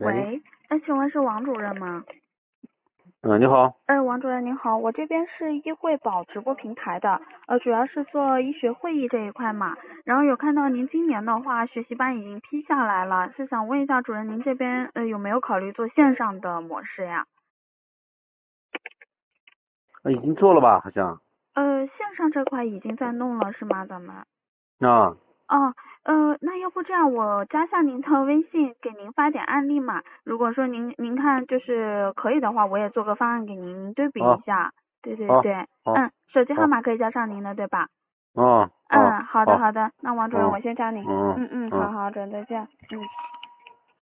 喂， 喂，请问是王主任吗？ 你好。 王主任您好，我这边是医惠宝直播平台的，主要是做医学会议这一块嘛，然后有看到您今年的话学习班已经批下来了，是想问一下主任您这边有没有考虑做线上的模式呀？ 已经做了吧？好像。 线上这块已经在弄了是吗？咱们？ 啊。 哦，那要不这样，我加下您的微信，给您发点案例嘛。如果说您看就是可以的话，我也做个方案给您，您对比一下。对对好， 对， 好， 手机号好， 码可以加上您的，对吧？ 好， 好的好， 好的，那王主任我先加你。 嗯， 好好，主任再见。